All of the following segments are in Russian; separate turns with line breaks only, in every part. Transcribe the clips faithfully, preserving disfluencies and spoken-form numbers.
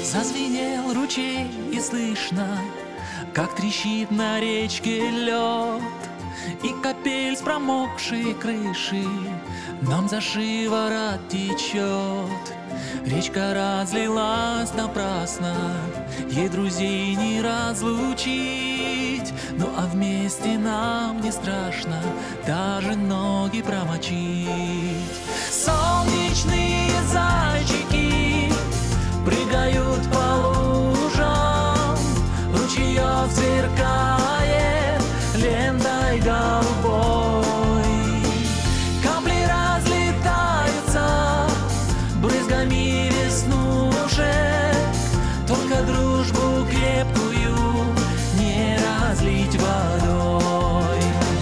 Зазвенел ручей и слышно, как трещит на речке лед, и капель с промокшей крыши нам за шиворот течет. Речка разлилась напрасно, ей друзей не разлучить. Ну а вместе нам не страшно даже ноги промочить. Солнечные зайчики прыгают по лужам, ручеёк сверкает лентой голубой. Капли разлетаются брызгами веснушек, только дружбу крепкую не разлить водой.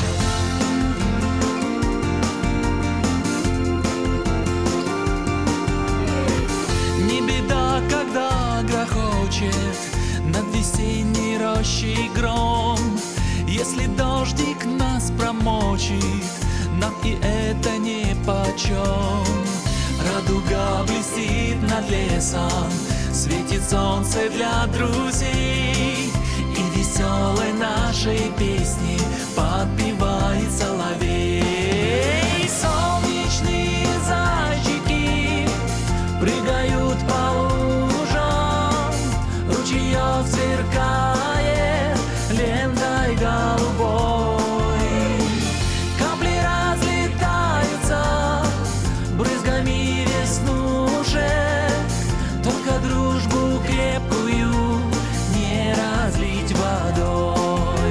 Не беда, когда грохочет над весенней рощей гром, если дождик нас промочит, нам и это нипочем. Радуга блестит над лесом, светит солнце для друзей, и веселой нашей песни подпевает соловей. Солнечные зайчики прыгают по лужам, ручеёк сверкает лентой голубой. Капли разлетаются брызгами веснушек, только дружбу крепкую не разлить водой.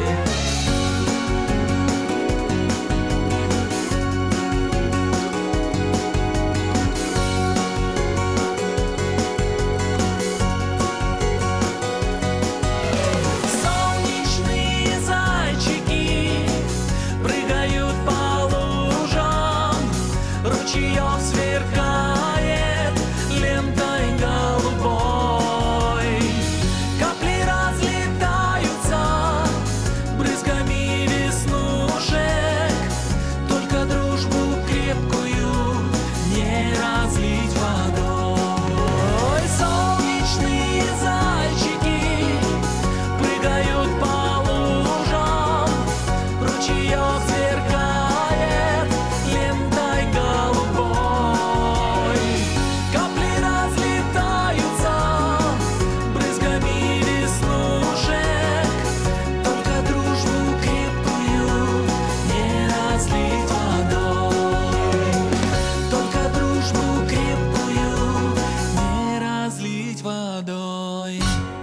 Солнечные зайчики прыгают по лужам, ручеёк сверкает лентой голубой. Капли разлетаются брызгами веснушек, только дружбу крепкую не разлить водой. Солнечные зайчики прыгают по лужам, ручеёк сверкает лентой голубой. Капли разлетаются брызгами веснушек, только дружбу крепкую не разлить водой. Только дружбу крепкую не разлить водой.